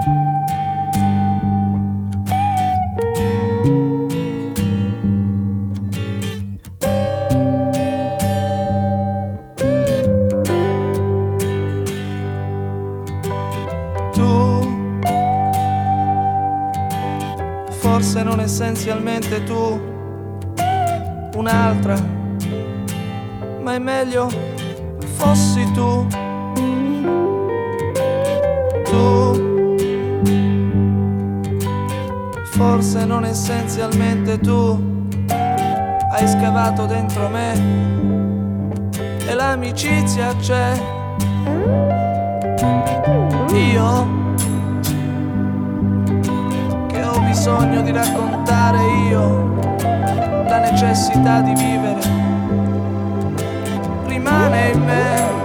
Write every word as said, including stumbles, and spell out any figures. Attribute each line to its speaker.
Speaker 1: Forse non essenzialmente tu, un'altra, ma è meglio fossi tu. Tu, forse non essenzialmente tu, hai scavato dentro me e l'amicizia c'è. Io ho bisogno di raccontare io la necessità di vivere rimane in me.